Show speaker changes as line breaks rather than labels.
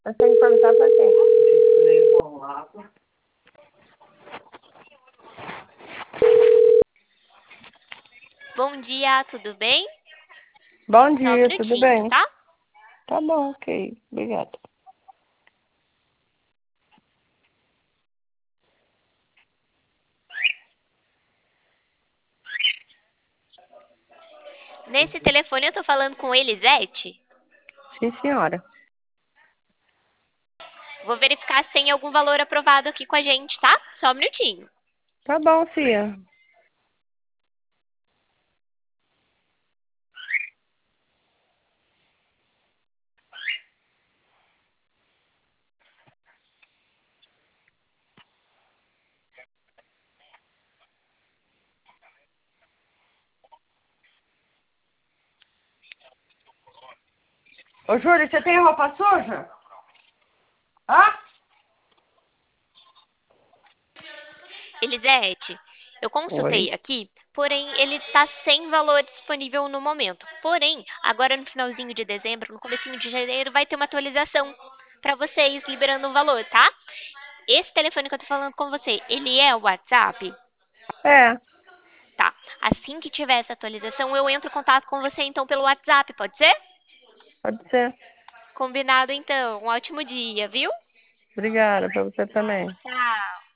Mas tem que perguntar pra quem?
Bom dia, tudo bem?
Bom
Só um
dia, tudo
minutinho,
bem?
tá?
Tá bom, ok. Obrigada.
Nesse telefone eu tô falando com Elisete.
Sim, senhora.
Vou verificar se tem algum valor aprovado aqui com a gente, tá? Só um minutinho.
Tá bom, filha. Ô, Júlia, você tem roupa suja? Hã?
Elisete, eu
Oi.
consultei aqui, porém ele tá sem valor disponível no momento. Porém, agora no finalzinho de dezembro, no comecinho de janeiro, vai ter uma atualização pra vocês liberando o valor, tá? Esse telefone que eu tô falando com você, ele é o WhatsApp?
É,
Tá. Assim que tiver essa atualização, eu entro em contato com você então pelo WhatsApp, pode ser?
pode ser.
Combinado então. Um ótimo dia, viu?
Obrigada pra você também.
Tchau.